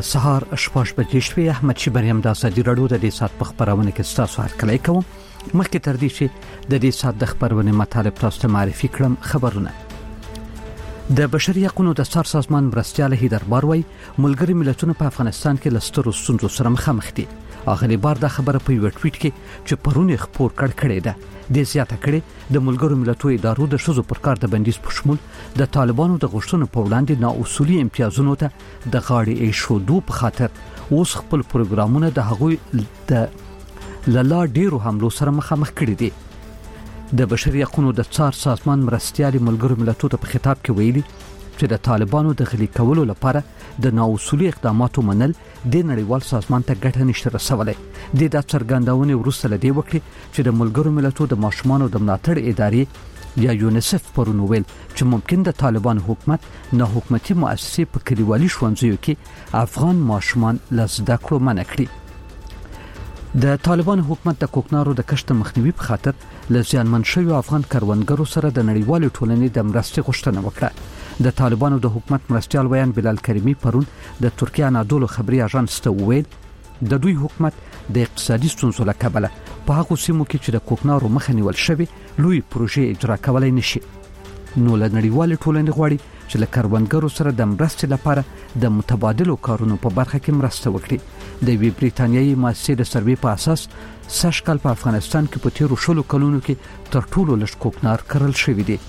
سهار 6 بجې شوې. احمد شیبریم د ازادي رادیو د دې سات په خبرونه کې تاسو هرکلی کوم. مخکې تر دې چې د دې سات د خبرونه مطالب تاسو ته معرفي کړم. خبرونه د بشري حقوقو د ستر سازمان مرستيال هیدر باروي ملګری ملتونو په افغانستان کې لسترو ستونزو سره مخامخ دي. اغلی بار دا خبره په یو ټویټ کې چې پرونه خبر کړی ده د زیاته کړي د ملګرو ملتونو ادارو د شذو پر کار د بندیز په شمول د طالبانو د غوښتنو په وړاندې نااصولي امتیازونو ته د غاړې ایښودو په خاطر اوس خپل پروګرامونه د هغوی د لالا ډیرو حملو سره مخامخ کړي دي. د بشري حقوقو د څار سازمان مرستيال ملګرو ملتونو ته په خطاب کې ویلي چې د طالبانو د غلي کولو لپاره د نااصولي اقداماتو منل د نړیوال سازمان ته ګټه نشته رسولای. د څرګندونې وروسته لدی وکړي چې د ملګرو ملتونو د ماشومان د ملاتړ ادارې یا یونیسف پرونوول چې ممکن د طالبان حکومت نه حکومتي مؤسسې په کلیوالي ښوونځیو کې افغان ماشومان لزده کړو منع کړي. د طالبان حکومت د کوکنارو د کشت مخنیوي په خاطر لزیانمن شوی افغان کروندګرو سره د نړیوال ټولنې د مرستې غوښتنه وکړه. د طالبانو د حکومت مرستيال ویان بلال کریمی پرون د ترکیه انادولو خبري اژانس ته وویل د دوی حکومت د اقتصادي ستونزو له کبله په هغه سیمو کې چې د کوکنارو مخه نیول شوی لوی پروژې اجرا کولای نشي. نو له نړیوال ټولنې غواړي چې له کروندګرو سره د مرستې لپاره د متبادلو کارونو په برخه کې مرسته وکړي. د وی بریتانیایي مؤسسې د سروې په اساس سشکل په افغانستان کې په تیرو شلو کلونو کې تر ټولو لږ کوکنار کرل شوی دی.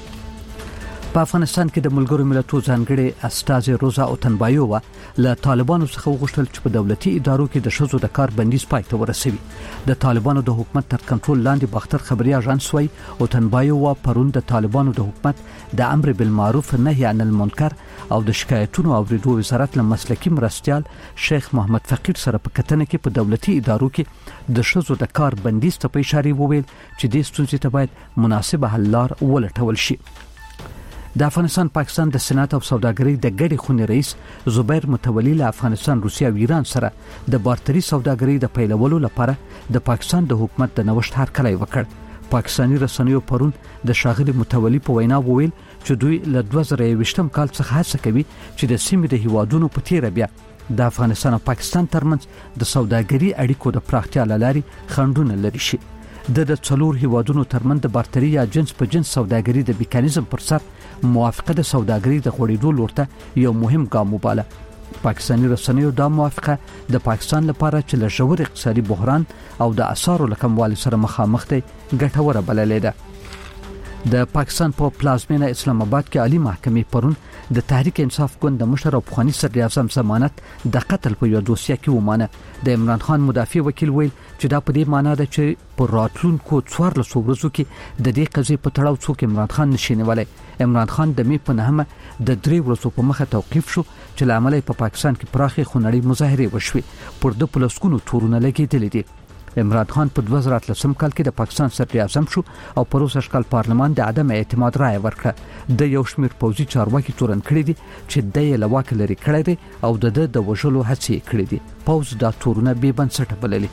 په افغانستان کې د ملګرو ملتونو ځانګړي استاذ روزا اوتنبایووا له طالبانو څخه وغوښتل چې په دولتي ادارو کې د شذو د کار بندیز پای ته ورسوي. د طالبانو د حکومت تر کنټرول لاندې باختر خبري اژانس وايي اوتنبایووا پرون د طالبانو د حکومت د امر بالمعروف نهي عن المنکر او د شکایتونو اوریدو وزارت له مسلکي مرستيال شیخ محمد فقیر سره په کتنه کې په دولتي ادارو کې د شذو د کار بندیز ته په اشاره وویل چې د ستونزې ته باید مناسبه حل لار ولټول شي. د افغانستان پاکستان د سېنات او سوداګرۍ د ګډې خونې رئیس زبیر متولی له افغانستان روسیا او ایران سره د بارتري سوداګرۍ د پیلولو لپاره د پاکستان د حکومت د نوښت هرکلی وکړ. پاکستاني رسنیو پرون د شاغلي متولی په وینا وویل چې دوی له 2023م کال څخه هڅه کوي چې د سیمې د هیوادونو په تیر بیا د افغانستان او پاکستان ترمنځ د سوداګرۍ اړیکو د پراختیا لاري خنډونه لري شي. د څلور هیوادونو ترمنځ د بارتري یا جنس په جنس سوداګرۍ د میکانیزم پر سر موافقه د سوداګرۍ د غوړېدو لورته یو مهم ګام وباله. پاکستاني رسنیو دا موافقه د پاکستان لپاره چې له ژور اقتصادي بحران او د اسعارو لکموالي سره مخامخ دی ګټوره بللې ده. د پاکستان په پلازمینه اسلام آباد کې عالی محکمې پرون د تحریک انصاف ګوند د مشر او پخوانی صدر اعظم ضمانت د قتل په یو دوسیه کې ومانه. د عمران خان مدافع وکیل ویل چې دا په دې معنی ده چې په راتلونکو 14 ورځو کې د دې قضیې په تړاو څوک عمران خان نشي نیولای. عمران خان د می په نهمه د 3 ورځو په مخه توقيف شو چې لامل په پاکستان کې پراخي خونړۍ مظاهره وشوي. پر د پلسکونو تورونه لګیدل دي. عمران خان په 2013 کال کې د پاکستان صدر اعظم شو او په روسي اشکال پارلمان د عدم اعتماد رائے ورکړه. د یو شمیر پوځي چارواکي تورن کړی دي چې د لواک لري کړی دي او د وژلو هڅې کړې دي. پوز دا تورونه بې بنسټه بللي.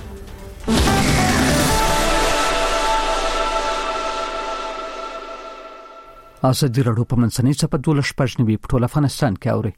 ازادي رادیو په منځنۍ صفه 12 په ټول افغانستان کې اوري.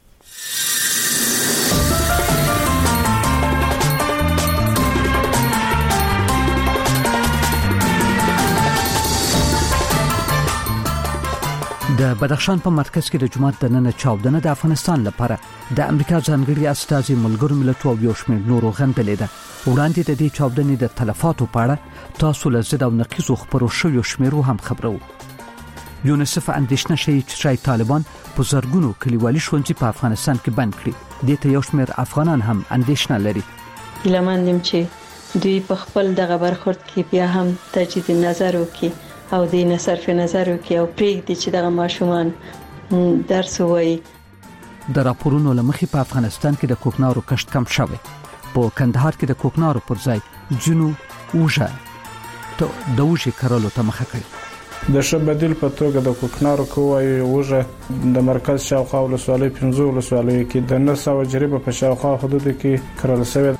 د بدخشان په مرکز کې د جمعه د نن چاودنه د افغانستان لپاره د امریکا ځانګړي استاذ ملګرو ملتونو او یو شمېر نورو غندلې ده. وړاندې د دې چاودنې د تلفاتو په اړه تاسو له زړه او نقیزو خبرو شویو شمیرو هم خبرو. یونیسف اندېښنه شي چې طالبان په زرګونو کلیوالي ښوونځي په افغانستان کې بند کړي. د ته یو شمېر افغانان هم اندېښنه لري. لمندم چې دوی په خپل دغه برخورد کې بیا هم تجدید نظر وکړي او د صرف نظر وکړي او پرېږدي چې دغه ماشومان درس ووایي. د راپورونو لمخې په افغانستان کې د کوکنارو کښت کم شوی. په کندهار کې د کوکنارو پر ځای جنو اوژه د اوژې کرلو ته مخه کړي. د شبدل په توګه د کوکنارو کوی اوژه د مرکز شاوخوا ولسوالۍ 15 ولسوالۍ کې د 900 جریبه په شاوخوا حدود کې کرل شوی.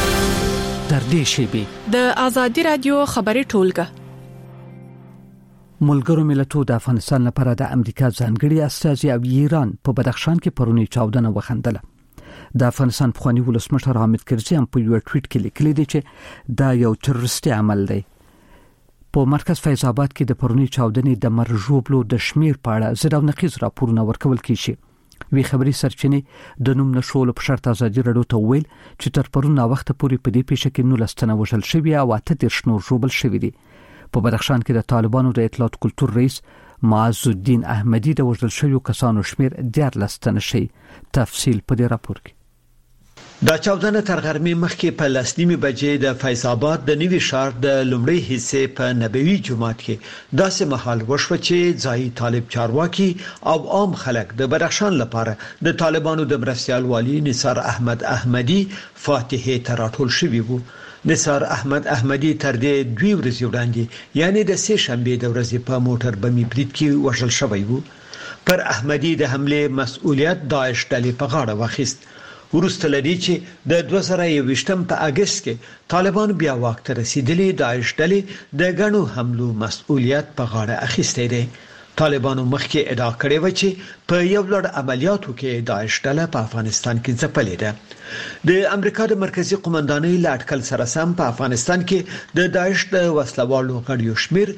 د ازادي رادیو خبري ټولګه ملګرو ملتونو د افغانستان لپاره د امریکا ځانګړي استازي او ایران په بدخشان کې پرونی چاودنه وخندله. د افغانستان پخوانی ولسمشر حامد کرزي هم په یو ټویټ کې لیکلي دی چې دا یو تروریستي عمل دی. په مرکز فیض آباد کې د پرونی چاودنې د مرجوبلو د شمیر په اړه زړه نقیز راپورونه ورکول کیږي. وی خبري سرچینې د نوم نشول په شرط ازادي رادیو ته ویل چې تر پرونه وخت پورې په دې پیښه کې 19 تنه وژل شوي او 8 نور ژوبل شوي دي. په بدخشان کې د طالبانو د اطلاعات کلتور رئیس معز الدین احمدی د وژل شویو کسانو شمیر 14 تنه شي. تفصیل په دې راپور کې. دا چاودنه تر غرمې مخکې په لسنیمه بجې د فیض آباد د نوي ښار د لومړي حصے په نبوي جومات کې داسې مهال وشو چې ځای طالب چارواکي او عام خلک د بدخشان لپاره د طالبانو د مرستيال والی نثار احمد احمدی فاتحه ته راټول شوی وو. نثار احمد احمدی تر دې 2 ورځې وړاندې یعنی د سه شنبه د ورځې په موټر بمي برید کې وژل شوی وو. پر احمدی د حمله مسؤلیت داعش ډلې په غاړه واخیست. ورسته لري چې د 2021 په اگست کې طالبان بیا واک ته رسیدلي داعش ډلې د غنو حملو مسؤلیت په غاړه اخیسته دي. طالبانو مخکې ادعا کړې و چې په یو لړ عملیاتو کې داعش ډله په افغانستان کې ځپلې ده. د امریکا د مرکزی قومندانۍ لاټکل سره سم په افغانستان کې د داعش د وسلوالو غړیو شمیر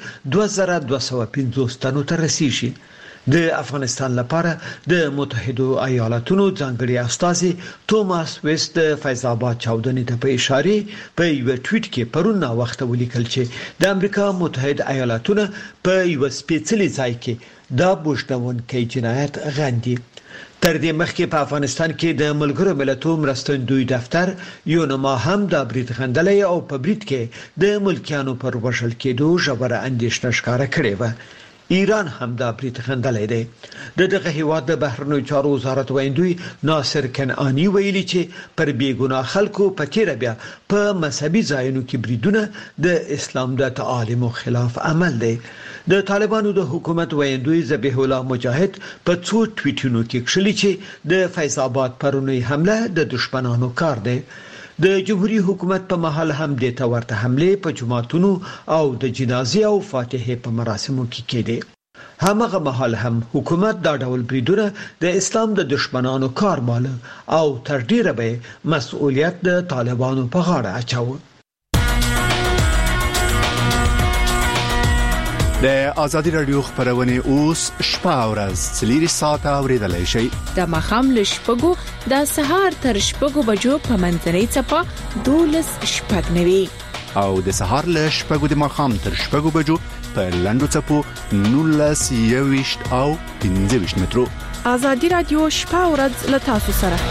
2250 تنو ته رسیدي. د افغانستان لپاره د متحده ایالاتونو ځانګړي استازي توماس ویست د فیض آباد چاودنې ته په اشاره په یو ټویټ کې پرونه وخت ولیکل چې د امریکا متحده ایالاتونو په یو سپیڅلي ځای کې دا بوشتونکي جنایت غندي. تر دې مخکې په افغانستان کې د ملګرو ملتونو مرستندوی دفتر یونما هم د برید غندلې او په برید کې د ملکیانو پر وژل کېدو ژوره اندېښنه ښکاره کړې و. ایران هم دا برید غندلې ده. دغه هیواد د بهرنیو چارو وزارت ویندوی ناصر کنعانی ویلي چې پر بیګناه خلکو په تیر بیا په مذهبي ځایونو کې بریدونه د اسلام د تعالیمو خلاف عمل دی. د طالبانو د حکومت ویندوی ذبیح الله مجاهد په څو ټویټونو کې کړلي چې د فیض آباد پرونی حمله د دشمنانو کار دی. د جمهوریت حکومت په محل هم د تورته حمله په جماعتونو او د جنازې او فاتحه په مراسمو کې کېده. همغه محل هم حکومت دا ډول بریدونه د اسلام د دشمنانو کار مال او تر ډیره به مسؤلیت د طالبانو په غاړه اچاوه. د آزادی رادیو خبرونه اوس شپه او ورځ 4 ساعته اوریدلای شئ. د مخام له شپږو د سهار تر شپږو بجو په منځنۍ چپه 12:09 او د سهار له شپږو د مخام تر شپږو بجو په لندو چپو 19:20 او 15 مترو. آزادی رادیو شپه او ورځ له تاسو سره.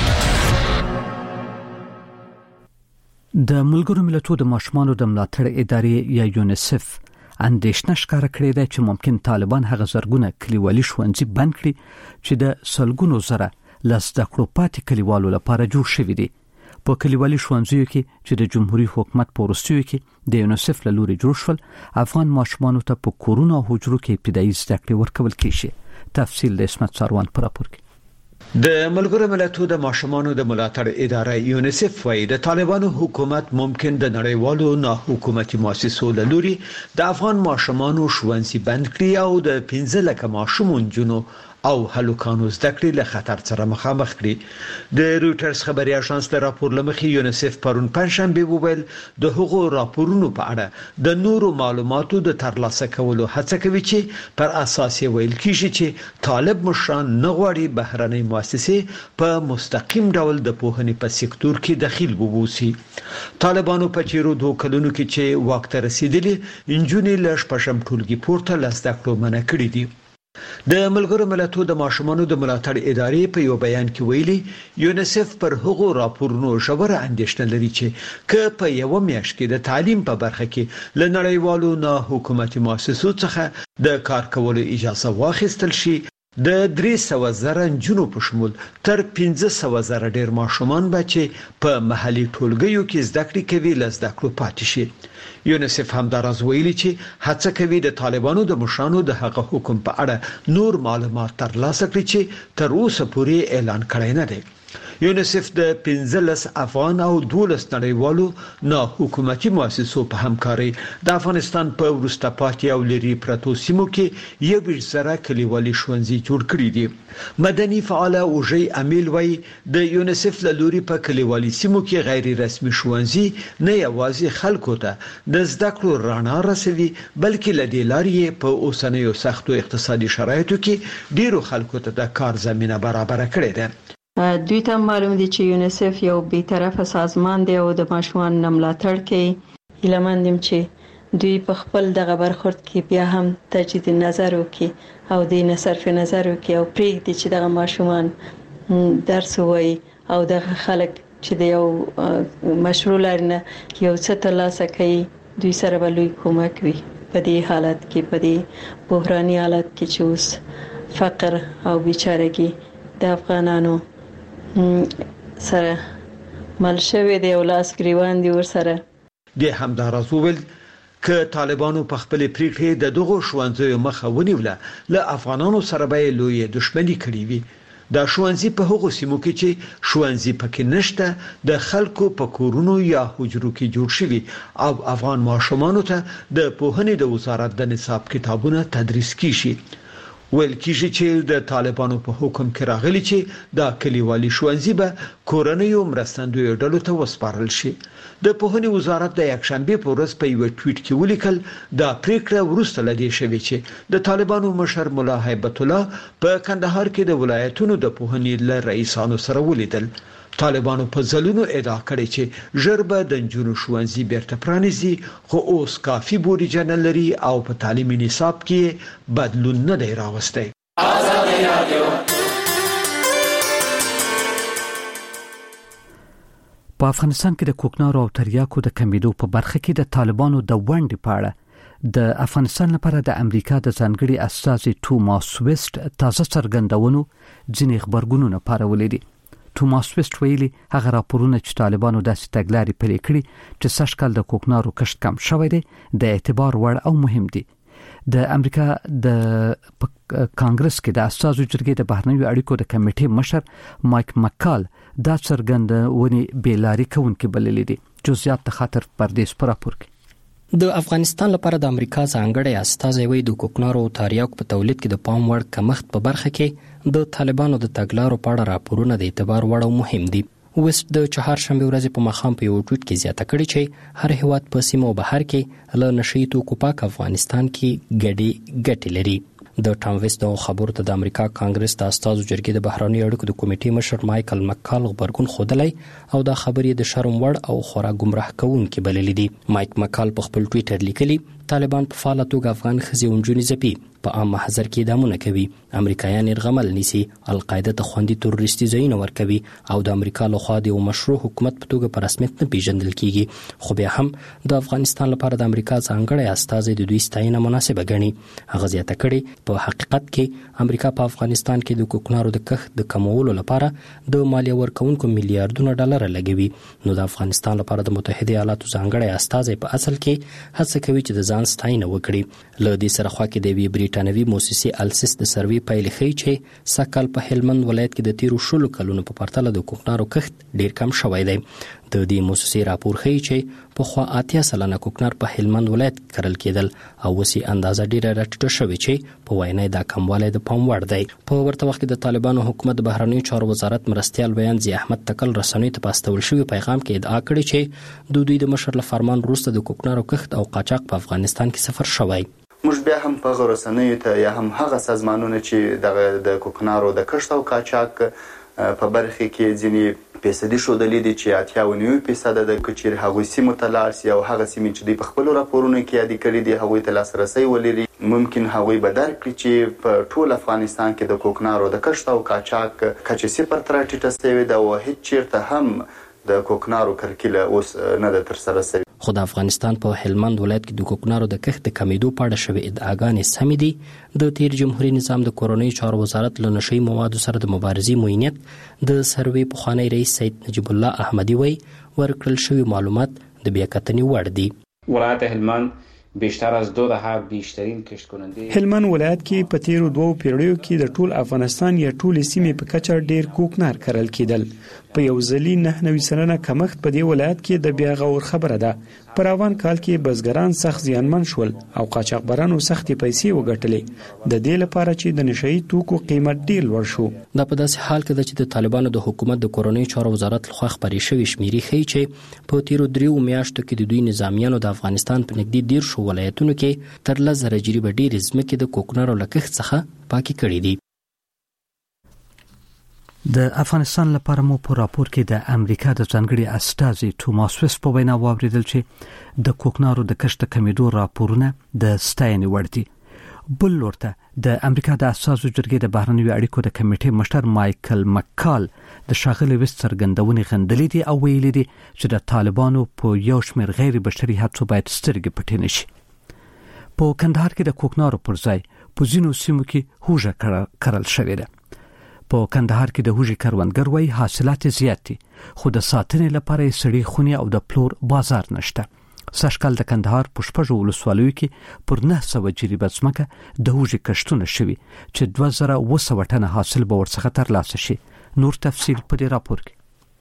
د ملګرو ملتونو د ماشومانو د ملاتړ ادارې یا یونیسف اندېښنه ښکاره کړې ده چې ممکن طالبان هغه زرګونه کلیوالي ښوونځي بند کړي چې د سلګونو زره لزده کړو پاتې کلیوالو لپاره جوړ شوي دي. په کلیوالي ښوونځیو کې چې د جمهوریت حکومت په وروستیو کې د یونیسف له لوري جوړ شول افغان ماشومانو ته په کورونو او حجرو کې ابتدایي زده کړې ورکول کیږي. تفصیل د اسمت ساروان پر راپور کې. د ملګرو ملتونو د ماشومانو د ملاتړ اداره یونیسف وايي د طالبانو حکومت ممکن د نړیوالو نه حکومتي مؤسسو له لوري د افغان ماشومانو ښوونځي بند کړي او د 15 لک ماشومون جنو او هلوکانو زده کړې له خطر سره مخامخ کړي. د رويټرز خبري اژانس د راپور لمخې یونیسف پرون پنځشنبه وویل د حقوقو راپورونو په اړه د نورو معلوماتو د ترلاسه کولو هڅه کوي چې پر اساس ویل کیږي چې طالب مشران نه غواړي بهرنۍ مؤسسې په مستقیم ډول د پوهنې په سکتور کې دخیل وبوسي. طالبانو په چیرو 2 کلونو کې چې وخت رسیدلی انجونې له شپږم ټولګي پورته لزده کړو منع کړې دي. د ملګرو ملتونو د ماشومانو د ملاتړ ادارې په یو بیان کې ویلي یونیسف پر هغو راپورونو ژوره اندېښنه لري چې که په یو میاشت کې د تعلیم په برخه کې له نړیوالو نه حکومتي مؤسسو څخه د کار کولو اجازه واخیستل شي د 300,000 جنو په شمول تر 15,000 ډیر ماشومان بچي په محلي ټولګیو کې زده کړې کوي لزده کړو پاتې شي. یونیسف هم دا راز ویلي چې هڅه کوي د طالبانو د مشرانو د حق حکم په اړه نور معلومات ترلاسه کړي چې تر اوسه پورې اعلان کړی نه دی. یونیسف د 15 افغان او 12 نړیوالو نه حکومتي مؤسسو په همکاري د افغانستان په وروسته پاتې او لري پرتو سیمو کې یو زره کلیوالي ښوونځي جوړ کړي دي. مدني فعال اوجي امیل وای د یونیسف له لوري په کلیوالي سیمو کې غیر رسمي ښوونځي نه یوازې خلکو ته د زده کړو رڼا رسوي بلکې له دې لارې په اوسنیو سختو اقتصادي شرایطو کې ډیرو خلکو ته د کار زمينه برابر کړې ده. دوی ته معلوم دي چې یونیسف یو بی‌طرفه سازمان دی او د ماشومان ملاتړ کوي. هیله مندم چې دوی په خپل دغه برخورد کې بیا هم تجدید نظر وکړي او د صرف نظر وکړي او پرېږدي چې دغه ماشومان درس وایي او دغه خلک چې د یو مشروع لرنه یو څه ترلاسه کوي دوی سره به لوی کومک وي په دې حالت کې، په دې بحراني حالت کې چې اوس فقر او بیچارهګي د افغانانو سره مل شوی دی او لاس گریوان دی ورسره. د همدارس وویل ک طالبانو په خپل پریکړې د دغه ښوونځیو مخه ونیوله له افغانانو سره به لوی دښمنی کړې وي. دا ښوونځي په هغو سیمو کې چې ښوونځي پکې نشته د خلکو په کورونو یا حجرو کې جوړ شوي او افغان ماشومانو ته د پوهنې د وزارت د نصاب کتابونه تدریس کیږي. ویل کیږي چې د طالبانو په حکم کې راغلي چې دا کلیوالي ښوونځي به کورنیو مرستندویو ډلو ته وسپارل شي. د پوهنې وزارت د یکشنبه په ورځ په یو ټویټ کې ولیکل دا پریکړه وروسته لدی شوی چې د طالبانو مشر مولا هیبت الله په کندهار کې د ولایتونو د پوهنې له رئیسانو سره ولیدل. طالبانو په ځلونو ادعا کړې چې ژربه د نجونو ښوونځي بیرته پرانیزي خو اوس کافي بودیجه نه لري او په تعلیمي نصاب کې بدلون نه دی راوستی. په افغانستان کې د کوکنارو او تریاکو د کمیدو په برخه کې د طالبانو د ونډې په اړه د افغانستان لپاره د امریکا د ځانګړي استازي توماس ویسټ تازه څرګندونو ځینې خبرګونونه پارولې دي. توماس ویسټ ویلي هغه راپورونه چې طالبانو داسې تګلارې پلي کړې چې سږکال د کوکنارو کښت کم شوی دی د اعتبار وړ او مهم دي. د امریکا د کانګرس کې د اساسو جرګې د بهرنیو اړیکو د کمیټې مشر مایک مکال دا څرګندونې بیلاری کوونکې بللې دي. جزئیات د خاطر پردیس پر راپور کې د افغانستان لپاره د امریکا ځانګړی استازی وی د کوکنارو او تریاکو په تولید کې د پام وړ کمښت په برخه کې د طالبانو د تګلارو په اړه راپورونه د اعتبار وړ او مهم دي. وست د چهارشنبه ورځ په مخام په یو ټویټ کې زیاته کړې چې هر هیواد په سیمه او بهر کې له نشئی توکو پاک افغانستان کې ګټې لري. د ټام ویسټ د خبرو ته د امریکا کانګرس د استازو جرګې د بهرنیو اړیکو د کمیټې مشر مایکل مکال خبرګون خودلای او دا خبرې د شرم وړ او خورا گمراه کوونکې بللې دي. مایک مکال په خپل ټویټر لیکلي طالبان په فعال توګه افغان ښځې او نجونې ځپي، په عام محضر کې اعدامونه کوي، امریکایان یرغمل نیسي، القاعده ته خوندي تروریستي ځایونه ورکوي او د امریکا لخوا د مشروع حکومت په توګه په رسمیت نه پیژندل کیږي. خو بیا هم د افغانستان لپاره د امریکا ځانګړی استازی د دوی ستاینه مناسبه ګڼي. هغه زیاته کړې په حقیقت کې امریکا په افغانستان کې د کوکنارو د کښت د کمولو لپاره د مالیه ورکوونکو میلیارډونه ډالر لګوي. نو د افغانستان لپاره د متحده ایالاتو ځانګړی استازی په اصل کې هڅه کوي چې د ځان ستاینه وکړي. له دې سره خوا کې د برېټانوي موسسې السس د سروې پایلې ښیي چې سږکال په هلمند ولایت کې د تیرو 16 کلونو په پرتله د کوکنارو کښت ډیر کم شوی دی. د دې موسسې راپور ښیي چې پخوا 80% کوکنار په هلمند ولایت کرل کېدل او اوس اندازه ډیره راټیټه شوې چې په وینا دا کموالی د پام وړ دی. په ورته وخت کې د طالبانو حکومت د بهرنیو چارو وزارت مرستیال بیان ضیاء احمد تکل رسنیو ته په استول شوي پیغام کې ادعا کړې چې د دوی د مشر له فرمان وروسته د کوکنارو کښت او قاچاق په افغانستان کې صفر شوی. موږ بیا هم په رسنیو ته یا هم هغه سازمانونه چې د کوکنارو د کښت او قاچاق په برخه کې ځینې فیصدي شودلې دي چې 89% د کچیر هغوی سیمو ته لاړ سي او هغه سیمې چې په خپل راپورونو کې یاد کړي دي هغوی ته لاسرسي ولري. ممکن هغوی به درک کړي چې په ټول افغانستان کې د کوکنارو د کښت او قاچاق کچې صفر تر ټیټه سوي ده او هیڅ چیرته هم د کوکنارو کرکیله اوس نه ده تر سره سوي. خو د افغانستان په هلمند ولایت کې د کوکنارو د کښت د کمیدو په اړه شوې ادعاګانې سمې دي. د تیر جمهوریت نظام د کورنیو چارو وزارت له نشئی موادو سره د مبارزې معینیت د سروې پخوانی رئیس سید نجیب الله احمدی وی ورکړل شوي معلومات د بیاکتنې وړ دي. ولایت هلمند بیشتر از 2 دهه بیشترین کشت کننده. هلمند ولایت کې په تیرو 2 پیړیو کې د ټول افغانستان یا ټول سیمې په کچه ډیر کوکنار کرل کېدل. په یو ځلي 99 سلنه کمښت په دې ولایت کې د بیا غور خبره ده. په روان کال کې بزګران سخت زیانمن شول او قاچاقبرانو سختې پیسې وګټلې د دې لپاره چې د نشئی توکو قیمت ډیر لوړ شو. دا په داسې حال کې ده چې د طالبانو د حکومت د کورنۍ چارو وزارت لخوا خبرې شوې شمیرې ښیي چې په تیرو 3 میاشتو کې د دوی نظامیانو د افغانستان په نږدې 10 ولایتونو کې تر 10,000 جریبه ډېرې ځمکې د کوکنارو له کښت څخه پاکې کړې دي. د افغانستان لپاره مو په راپور کې د امریکا د ځانګړي استازي توماس ویس په وینا واوریدل چې د کوکنارو د کښت کمیدو راپورونه د ستاینې وړ دي. بل ورته د امریکا د اساسو جرګې د بهرنیو اړیکو د کمیټې مشر مایکل مکال د شاغلي ویس څرګندونې غندلې دي او ویلي دي چې د طالبانو په یو شمېر غیر بشري هڅو باید سترګې پټې نشي. په کندهار کې د کوکنارو پر ځای په ځینو سیمو کې هوږه کرل شوې ده. په کندهار کې د هوږې کروندګر وايي حاصلات زیات دي خو د ساتنې لپاره سړې خونې او د پلور بازار نشته. سږکال د کندهار په 6 ولسوالیو کې پر 900 جریبه ځمکه د هوږې کښتونه شوي چې 2200 ټنه حاصل به ورڅخه ترلاسه شي. نور تفصیل په دې راپور کې.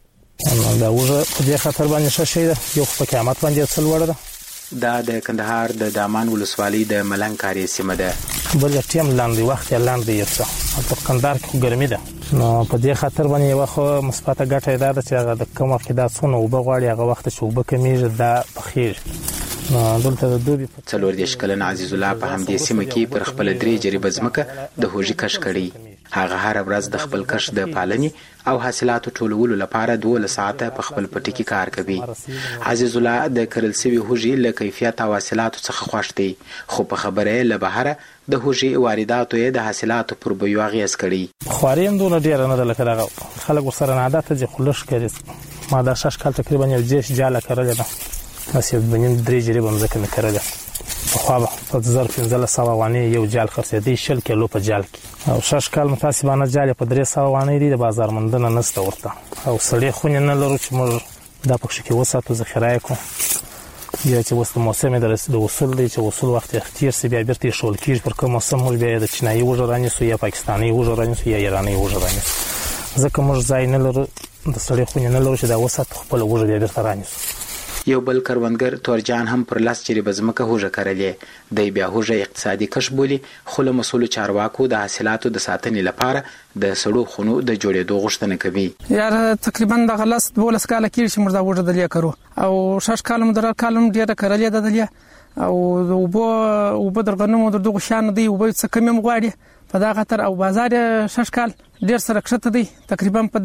دا هوږه په دې خاطر باندې ښه شي ده یو په قیمت باندې څل وړه ده. دا د کندهار د دامان ولسوالۍ د ملنګ کاری سیمه ده. بل ټیم لاندې وخت لاندې یو څه په کندهار کې ګرمي ده نو په دې خاطر باندې یو خو مثبته ګټه ده چې هغه د کوم وخت دا څونه وبغواړي هغه وخت چې وبکمیږي دا بخیر. دلته د دوبي 40 کلن عزیز الله په همدې سیمه کې پر خپل 3 جریبه ځمکه د هوږې کښت کړي. هغه هر ورځ د خپل کښت د پالنې او حاصلاتو ټولولو لپاره 12 ساعته په خپل پټي کې کار کوي. عزیز الله د کرل سوي هوږې له کیفیت او حاصلاتو څخه خوښ دی خو په خبره له بهره د هوږې وارداتو یې د حاصلاتو پر بیو اغیز کړي. خواري هم دونه ډیر نه ده لکه دغه خلک ورسره عادت دي خلش کوي. ما دا 6 کال تقریبا یو جیش جاله کړل ده بس یو بنیم 3 جریبه مزکه مې کړل. خو په 1500 وانه یو جال خرڅېدی 10 کیلو په جال کې او 6 کال متاسبانه جال په 300 وانه دی د بازار مندنه نسته ورته او سړی خو نه لرو چې موږ دا پکښ کې وساتو ذخیره کو یا چې وسط موسم د وصول دی چې وصول وخت اختیار سی بیا بیرته شول کیږي پر کوم موسم مو بیا د چینایي وژه رانیسو یا پاکستاني وژه رانیسو یا ایراني وژه رانیسو ځکه موږ ځای نه لرو د سړی خو نه لرو چې دا وسات خپل وژه بیا بیرته رانیسو. یو بل کروندګر تورجان هم پر لاس جریبه ځمکه هوږه کرلې. دی بیا هوږه اقتصادي کښت بولي خو له مسؤل چارواکو د حاصلاتو د ساتنې لپاره د سړو خونو د جوړېدو غوښتنه کوي. یار تقریبا د غلس 12 کال کې چې موږ دا وژه دلیا کرو او 6 کال مدر کالم ډیره کرلې د دلیا او وبو درغنمو د دغه شان دی وبو څه کم مغواړي په دا خاطر او بازار 6 کال ډیر سره کښته دی تقریبا په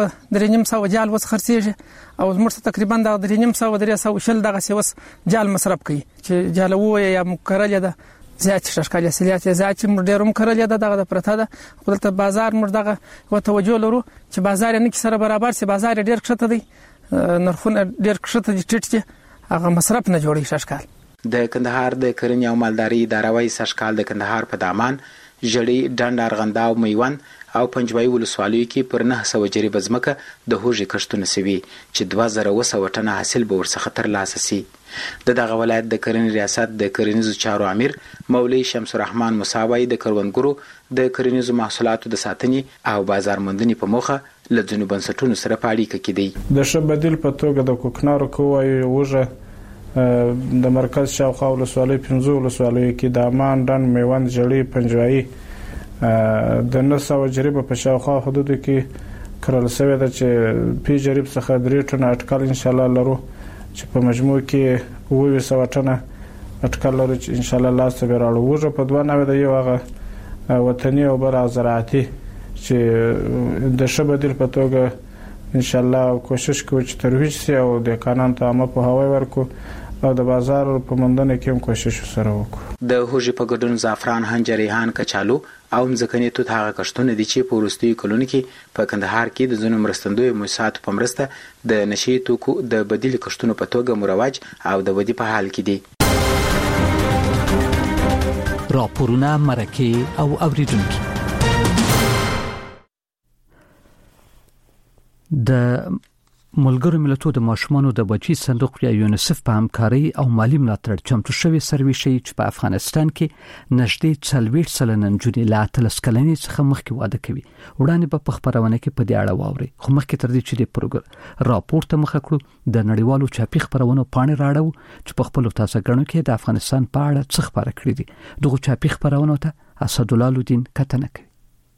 300 جال وس خرڅېږي او موږ تقریبا د 300 شل دغه سوس جال مصرف کوي چې جال وو یا مکرل ده زیات 6 کال سلیات زیات موږ ډیروم کرل ده دغه پرته ده خپل بازار موږ دغه و توجه لرو چې بازار نه سره برابر سي بازار ډیر کښته دی نرخونه ډیر کښته دي ټیټ هغه مصرف نه جوړي 6 کال. د کندهار د کرنې او مالداري اداره وايي 6 کال د کندهار په دامان جړی ډنډ ارغنده او میوند او پنجوای ولسوالیو کې پر 900 جریبه ځمکه د هوږې کښتونه سوي چې 2200 ټنه حاصل به ورڅخه ترلاسه سي. دغه ولایت د کرنې ریاست د کرنیزو چارو امیر مولوی شمس الرحمن موسی وايي د کروندګرو د کرنیزو محصولاتو د ساتنې او بازار موندنې په موخه له ځینو بنسټونو سره په اړیکه کې دی. د ښه بدیل په توګه د کوکنارو کوی هوږه د مرکز شاوخوا ولسوالۍ 15 ولسوالیو کې د امان ډنډ میوند جړی پنجوایي د 900 جریبه په شاوخوا حدودو کې کرل شوی ده چې پی جریب څخه 3 ټنه اټکل ان شاء الله لرو چې په مجموع کې 200 ټنه اټکل لرو چې ان شاء الله لاس ته راړو. وژه په 92 د یو هغه وطني او بر زراعتي چې د ښه بدیل په توګه ان شاء الله کوشش کوو چې ترویج شي او د قانون ته عامه په هوای ورکو او د بازار په موندنه کې هم کوشش سره وکړو. د هوږې په ګډون زعفران هنجر ریحان کچالو او ځمکني توت هغه کښتونه دي چې په وروستیو کلونو کې په کندهار کې د ځینو مرستندویو مؤسساتو په مرسته د نشي توکو د بدیل کښتونو په توګه مروج او د ودی په حال کې دي. راپورونه مرکه او اوریدونکو د ملګرو ملتونو د ماشومانو د بچي صندوق یا یونیسف په همکاري او مالی ملاتړ چمتو شوی سروې شي چې په افغانستان کې نږدې 40% نجونې لا 13 کلنې څخه مخکې واده کوي. وړاندې په خبرونه کې په دې اړه واوري. خو مخکې تر دې چې د پروګرام راپور ته مخه کړو د نړیوالو چاپی خبرونو پاڼې راړو چې په خپل تاسو غنو کې د افغانستان په اړه څه خبره کړې دي. دغه چاپی خبرونه ته اسدالله لودین کتنه کوي.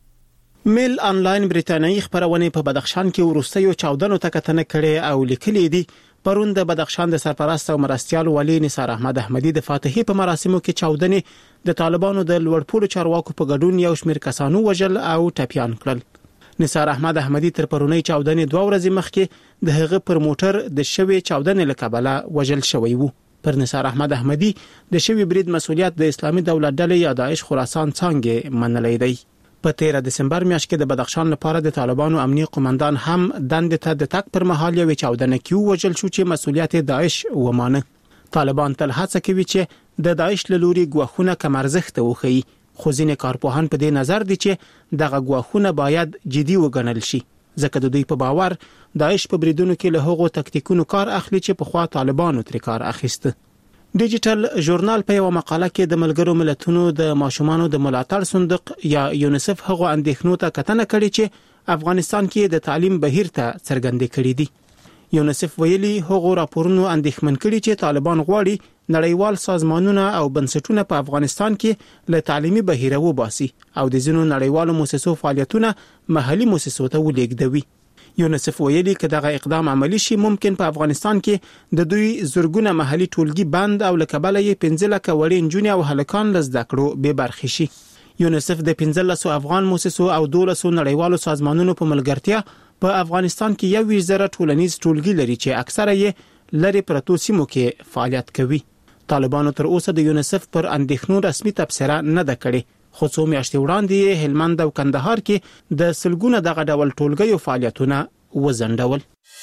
میل آنلاین بریتانیایی خبرونه په بدخشان کې ورستیو چاودنو ته کتنه کړي او لیکلي دي. پرون د بدخشان د سرپرست او مرستيال والي نثار احمد احمدي د فاتحې په مراسمو کې چاودنې د طالبانو د لوړپوړو چارواکو په ګډون یو شمېر کسانو وژل او ټپيان کړل. نثار احمد احمدي تر پرونی چاودنې 2 ورځې مخکې د هغه پر موټر د شوی چاودنې لکبله وژل شوی وو. پر نثار احمد احمدي د شوی برید مسولیت د اسلامي دولت ډلې یا داعش خراسان څنګه منلې دی. په 13 دسمبر میاشت کې د بدخشان لپاره د طالبانو امنیي قومندان هم دند ته د تک پر مهال یو چاودنه کیو وجل شو چې مسولیت داعش ومانه. طالبان تل هڅه کوي چې د داعش له لوري ګواښونه کم ارزښت وخی، خو ځینې کارپوهان په دې نظر دي چې دغه ګواښونه باید جدي وګڼل شي، ځکه د دوی په باور داعش په بریدونو کې له هغو تکتیکونو کار اخلي چې په خوا طالبانو تر کار اخیسته. ډیجیټل ژورنال په یو مقاله کې د ملګرو ملتونو د ماشومانو د ملاتړ صندوق یا یونیسف هغه اندېښنو ته کتنه کړې چې افغانستان کې د تعلیم بهیر ته څرګندې کړې دي. یونیسف ویلي هغه راپورونو اندېښمن کړي چې طالبان غواړي نړیوال سازمانونه او بنسټونه په افغانستان کې له تعلیمي بهیر وباسي او د ځینو نړیوالو مؤسسو فعالیتونه محلي مؤسسو ته ولېږدوي. یونیسف ویلي چې دغه اقدام عملی شي ممکن په افغانستان کې د دوی زورګونه محلي ټولګي بند او لکبله یې 15 لک وړي نجونې او هلکان لزده کړو به برخې شي. یونیسف د 15 افغان مؤسسو او 12 نړیوالو سازمانونو په ملګرتیا په افغانستان کې 1,000 ټولنیز ټولګي لري چې اکثره یې لری پرتو سیمو کې فعالیت کوي. طالبانو تر اوسه د یونیسف پر اندېښنو رسمي تبصره نه ده کړې، خو څو میاشتې وړاندې هلمند او کندهار کې د سلګونه دغه ډول ټولګیو فعالیتونه وزندول.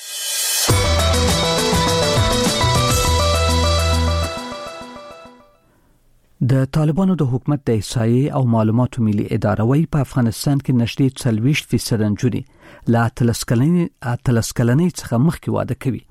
د طالبانو د حکومت د احصایې او معلوماتو ملي اداره وی په افغانستان کې نږدې 40% نجونې لا 13 کلنې څخه مخکې واده کوي.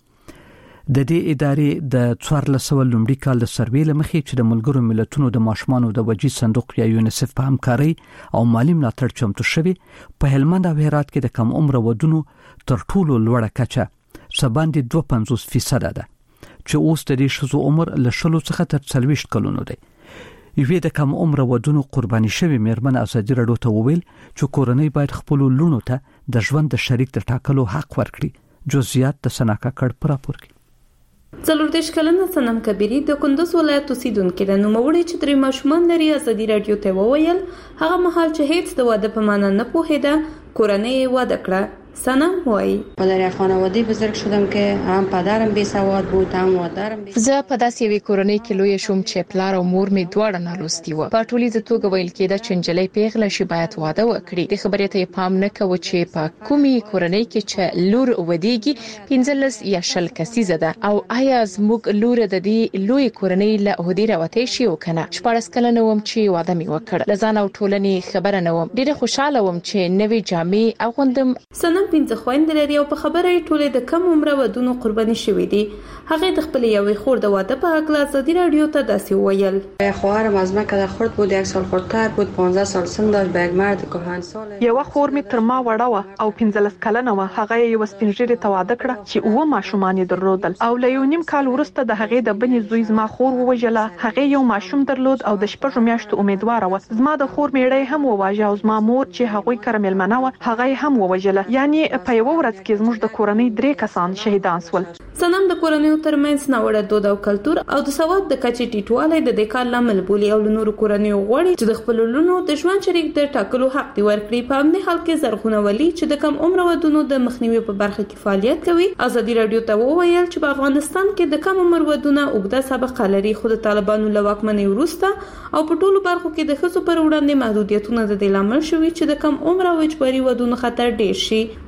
د دې ادارې د 1400 لومړي کال د سروې لمخې چې د ملګرو ملتونو د ماشومانو د بچي صندوق یا یونیسف په همکاري او مالی ملاتړ چمتو شوی په هلمند او هرات کې د کم عمر ودونو تر ټولو لوړه کچه سباندې 2.50% ده چې اوس د دې شذو عمر له 10 څخه تر 40 کلونو دی. یوه د کم عمر ودونو قرباني شوی مېرمن اسدی رډو ته وویل چې کورنۍ باید خپل لونو ته د ژوند د شریک د ټاکلو حق ورکړي. جزئیات د سناکا کډ پر راپور کې. څلوردېرش کلنه صنم کبیری د کندوز ولایت اوسیدونکې د نوموړي چې درې ماشومان لري ازادي رادیو ته وویل هغه مهال چې هیڅ د واده په معنی نه پوهیده کورنۍ واده کړه. سنم وای در خانواده بزرگ شدم که هم پدرم بی سواد بود هم مادرم بی. زه په داسې یوې کورنۍ کې لوی شوم چې پلار او مور می دواړه نالوستي وو. په ټولیزه توګه ویل کېده چې نجلۍ پیغله شي باید واده وکړي. د خبرې ته پام نه کوي چې په کومي کورنۍ کې چې لور ودیږي 15 یا 20 کسیزه ده او آیا زموږ لور د دې لوی کورنۍ له عہدې راوته شي او کنه. 14 کلنه وم چې واده می وکړ. لزان او ټولنې خبره نه وم. ډیره خوشاله وم چې نوې جامې اغوندم. سنم 15 خويندې لري او په خبره ټوله د کم عمر ودونو قرباني شوې دي. هغه د خپل یوې خور د واده په حق ازادي رادیو ته داسې ویل. خواهرم از من که خرد بود 1 سال خردتر بود 15 سال سن داشت به یک مرد کهنسال. یو خور می تر ما وړه و او 15 کلنه و. هغه یو سپینږیري ته واده کړه چې و ماشومان درلودل او له یو نیم کال وروسته د هغې د بنې زوی زما خور ووجله. هغه یو ماشوم درلود او د 6 میاشتو امیدوار و. زما د خور میړی هم وواژه او زما مور چې هغوی کرمل منه و هغه هم ووجله. یعنی په یو ورځ کې زموږ د کورنۍ 3 کسان شهیدان شول. سنم د کورنۍ ترمنځ ناوړه دود او کلتور او د سواد د کچې ټیټوالی د دې کار لامل بولي او نورو کورنۍ غوړي چې د خپل لونو د ژوند شریک د ټاکلو حق دی ورکړي. په امني حال کې زرغونه ولي چې د کم عمر ودونو د مخنیوي په برخه کې فعالیت کوي ازادي رادیو ته وویل چې په افغانستان کې د کم عمر ودونه اوږده سابقه لري خو د طالبانو له واکمنۍ وروسته او په ټولو برخو کې د ښځو پر وړاندې محدودیتونه د دې لامل شوي چې د کم عمر او اجباري ودونو خطر ډیر شي.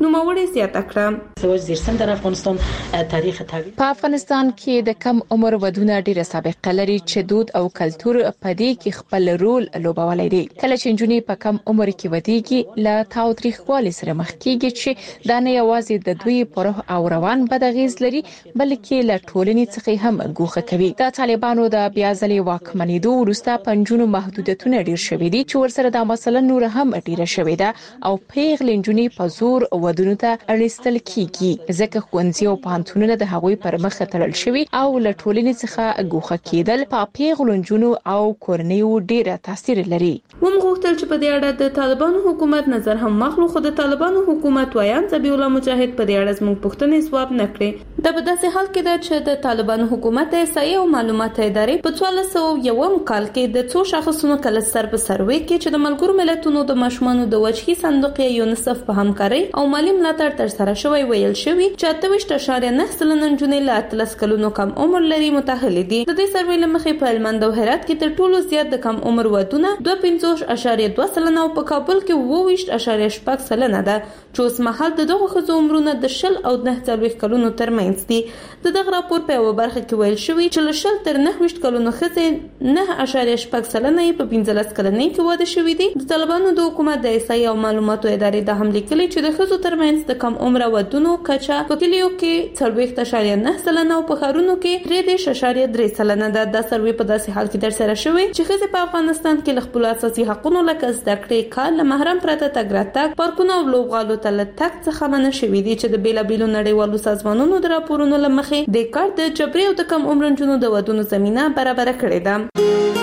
نوموړي زیاته کړه. وزیرستان در افغانستان تاریخ طویل په افغانستان کې د کم عمر ودونه ډیره سابقه لري چې دود او کلتور په دې کې خپل رول لوبولی دی. کله چې نجونې په کم عمر کې ودیږي له تاوتریخوالي سره مخ کیږي چې دا نه یوازې د دوی پر روح او روان بد اغیز لري بلکې له ټولنې څخه هم ګوښه کوي. د طالبانو د بیا ځلې واکمنېدو وروسته پنځونو محدودیتونه ډیر شوي دي چې ورسره دا مسله نور هم ډیره شوې ده او پیغلې نجونې په زور ودونو ته اړستل کیږي ځکه ښوونځي او پوهنتونونه د هغوی پر مخ تړل شوي او له ټولنې څخه ګوښه کېدل په پیغلو نجونو او کورنیو ډیره تاثیر لري. موږ غوښتل چې په دې اړه د طالبانو حکومت نظر هم واخلو خو د طالبانو حکومت وایان ذبیح الله مجاهد په دې اړه زموږ پوښتنې ځواب نه کړې. دا په داسې حال کې ده چې د طالبانو حکومت احصایې او معلومات ادارې په 1401 کال کې د څو شاخصونو کله سر په سروي کې چې د ملګرو ملتونو د ماشومانو د وجهي صندوق یونیسف په همکارۍ او مالی ملاتړ تر سره شوی ویل شوی چې 28.9% نجونې له 13 کلونو کم عمر لري متأهلې دي. د دې سروي لمخې په هلمند او هرات کې تر ټولو زیات د کم عمر ودونه 52.2% او په کابل کې 22.8% ده چې اوس مهال د دغه ښځو عمرونه د 10 او 9 کلونو ترمنځ دي. د دغه راپور په یو برخه کې ویل شوی چې له 10 تر 9 کلونو ښځې 9.8% په 15 کلنۍ کې واده شوې دي. د طالبانو د حکومت د احصایې او معلوماتو ادارې د هم لیکلي چې د ښځو ترمنځ د کم عمر ودونو کچه په کلیو کې 40.9% او په ښارونو کې 3.3% ده. دا سروي په داسې حال کې ترسره شوی چې ښځې په افغانستان کې له خپل اساسي حقوقو لکه زده کړې، کار، له محرم پرته تګ راتګ، پارکونو او لوبغالو ته له تګ څخه منع شوي دي چې د بیلابیلو نړیوالو سازمانونو د راپورونو له مخې د کار د جبري او د کم عمر نجونو د ودونو زمينه برابر کړې ده.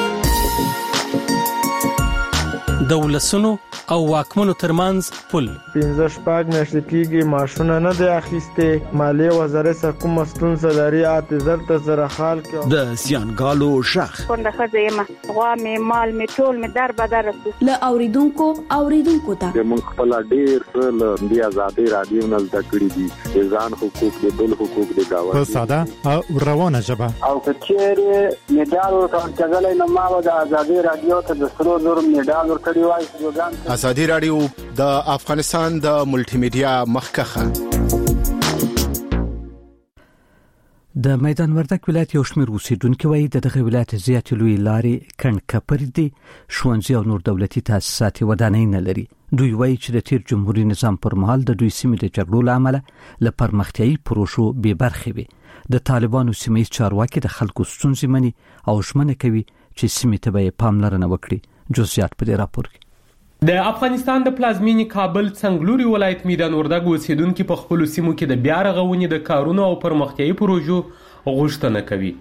د ولسونو او واکمنو ترمنځ پل 15 میاشتې کېږي معاشونه نه دی اخیسته. مالیه وزارت سره کوم ستونزه لري اعتذار ته سره حال کې د زیانګالو شخ څنګه خځه ما غوا می مال می ټول می در بدر له اوریدونکو ته موږ خپل ډیر څه د آزادي رادیو نه زده کړی دي ځان حقوق د بل حقوق د گاوه په ساده او روانه ژبه او کچېره میډال ورکړل نه ما د آزادي رادیو ته د سرو زر میډال ورکړی وای. آزادي رادیو د افغانستان د ملټي میډیا مخکخه. د میدان وردګ ولایت یو شمېر اوسیدونکو وایي دغه ولایت زیات لوی لارې کڼکپر دي، ښوونځي او نور دولتي تاسیسات ودانۍ نه لري. دوی وایي چې د تیر جمهوریت نظام پر مهال د دوی سیمې د جګړو له امله له پرمختیایي پروژو بې برخې وي. د طالبانو سیمه‌ییز چارواکي د خلکو ستونزې مني او ژمنه کوي چې سیمې ته به پاملرنه وکړي. جزئیات په دې راپور کې. د افغانستان د پلازمینې کابل څنګلوري ولایت میدان وردګ اوسیدونکو په خپل سیمو کې د بیا رغونې د کارونو او پرمختیایي پروژو غوښتنه کوي.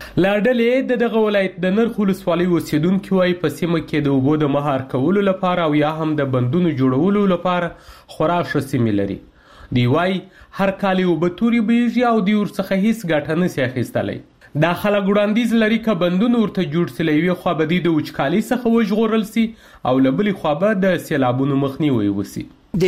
لاډلې دغه ولایت د نرخ ولسوالۍ اوسیدونکو وايي په سیمه کې د اوبو د مهار کولو لپاره او یا هم د بندونو جوړولو لپاره خورا ښه سیمې لري. دی وايي هر کال اوبه توري بهیږي او دی ورڅخه هیڅ ګټه نه شي اخیستلی. دا خلک وړاندیز لري که بندونه ورته جوړ سي له یوې خوا به د وچکالۍ څخه وژغورل سي او له بلې خوا به د سیلابونو مخنیوی وسي.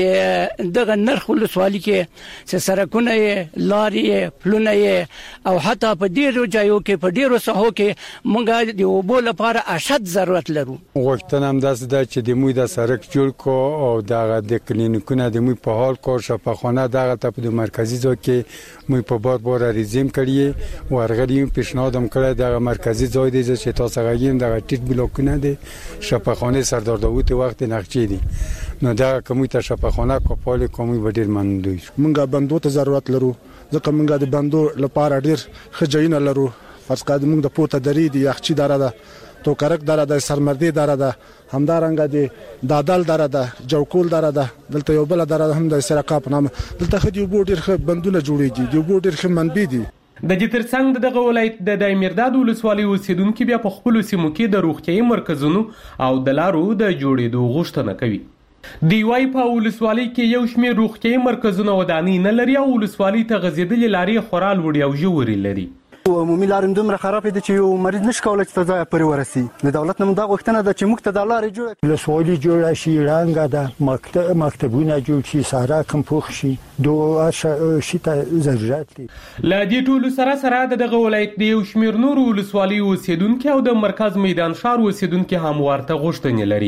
دغه نرخ ولسوالۍ کې سرکونه لارې پلونه او حتی په ډیرو ځایو کې په ډیرو ساحو کې موږ د اوبو لپاره اشد ضرورت لرو. غوښتنه هم داسې ده چې د موږ د سړک جوړ کو او د کلینیکونه د موږ په حال کو شفاخانه دغه ته په مرکزی ځای کې موږ په بار ریزیم کړی ورغړی پیشنهاد هم کړی د مرکزی ځای دی چې تاسو غوښتنه د ټیټ بلوکونه دي شفاخانه سردار داوود وخت نقچې دي نو دا کومه ته شفاخانه کوپاله کومي وړر مندوي. مونږه بندو ته ضرورت لرو ځکه مونږه د بندو لپاره ډیر خجاینه لرو. فرض کړه مونږ د پورته درې دی یخچی دره ده تو کرک دره ده سرمردي دره ده همدارنګه د دادل دره ده جوکول دره ده دلته یو بل دره هم د سرقه په نامه دلته خدي وبو ډیر بندونه جوړیږي دی وبو ډیر منبي دي. د جترڅنګ دغه ولایت د دایمیرداد ولسوالۍ اوسیدونکو بیا په خپل سیمو کې د روغتیايي مرکزونو او د لارو د جوړېدو غوښتنه کوي. دی وايي په ولسوالۍ کې یو شمېر روغتیايي مرکزونه ودانۍ نه لري او ولسوالۍ ته غځېدلې لارې خورا لوړې او ژورې لري. عمومي لارې دومره خراب دي چې یو مریض نشي کولی چې ځای پورې ورسي. د دولت نه دا غوښتنه ده چې موږ ته د لارې جوړه ولسوالۍ جوړه شي رنګه ده مکتبونه جوړ شي سړک هم پوخ شي دوه شي ته ضرورت دي. له دې ټولو سره دغه ولایت د یو شمېر نورو ولسوالۍ اوسیدونکو او د مرکز میدان ښار اوسیدونکو هم ورته غوښتنې لري.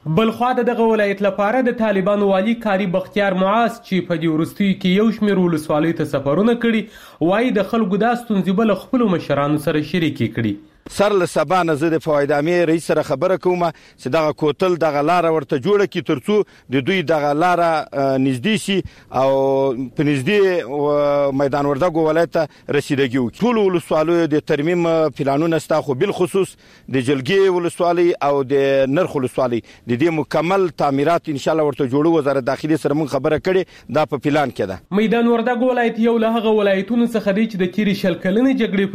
بلخوا دغه ولایت لپاره د طالبانو والی کاری بختیار معاص چې په دې وروستیو کې یو شمېر ولسوالیو ته سفرونه کړي وایي د خلکو دا ستونزې به له خپلو مشرانو سره شریکې کړي. سر له سبا نه زه د فوایدامې رئیس سره خبره کوم چې دغه کوتل دغه لاره ورته جوړه کړي ترڅو د دوی دغه لاره نږدې شي او په نږدې میدان وردګو ولایت ته رسیدګي وکړي. ټول ولسوالیو د ترمیم پلانونه ستا خو بل خصوص د جلګې ولسوالۍ او د نرخ ولسوالۍ د دې مکمل تعمیرات ان شاء الله ورته جوړو. وزارت داخلي سره مون خبره کړې دا په پلان کې ده. میدان وردګو ولایت یو له هغه ولایتونو څخه دی چې د تیرې 20 کلنې جګړې